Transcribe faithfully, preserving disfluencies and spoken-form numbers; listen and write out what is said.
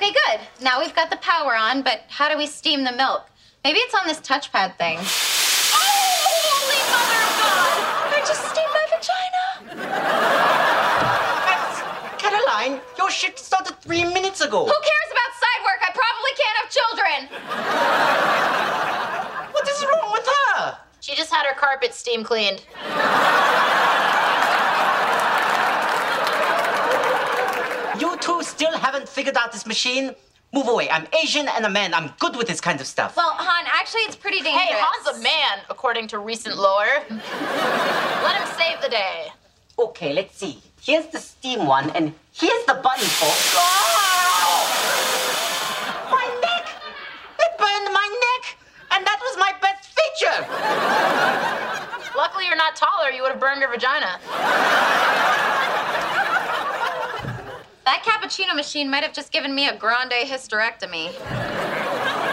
Okay, good. Now we've got the power on, but how do we steam the milk? Maybe it's on this touchpad thing. Oh, holy mother of God! I just steamed my vagina! That's, Caroline, your shift started three minutes ago. Who cares about side work? I probably can't have children! What is wrong with her? She just had her carpet steam cleaned. You two still haven't figured out this machine? Move away. I'm Asian and a man. I'm good with this kind of stuff. Well, Han, actually, it's pretty dangerous. Hey, Han's a man, according to recent lore. Let him save the day. Okay, let's see. Here's the steam one, and here's the button for... Oh! My neck! It burned my neck! And that was my best feature! Luckily, you're not taller. You would have burned your vagina. That cappuccino machine might have just given me a grande hysterectomy.